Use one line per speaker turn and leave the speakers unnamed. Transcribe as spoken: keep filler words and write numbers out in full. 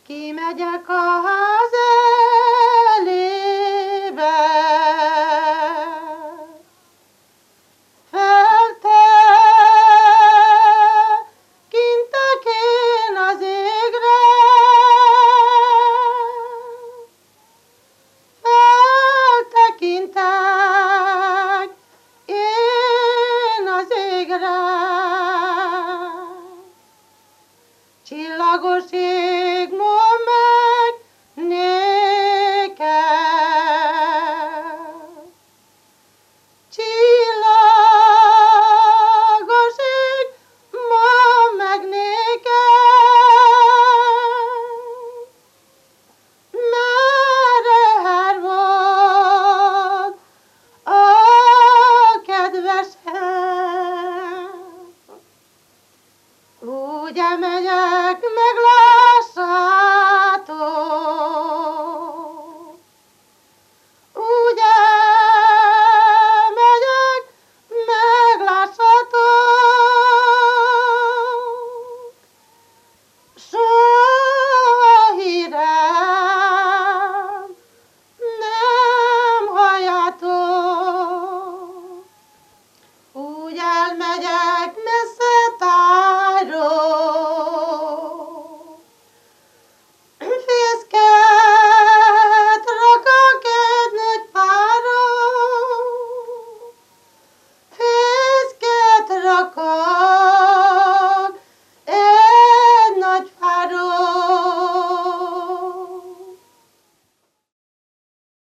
Kimegyek a ház elébe, feltekintek én az égre, feltekintek én az égre. Csillagos ég mond meg néked, csillagos ég mond meg néked, merre volt a kedvesem. Úgy elmegyek, meglássátok, úgy elmegyek, meglássátok, soha hírem nem halljátok. Úgy elmegyek,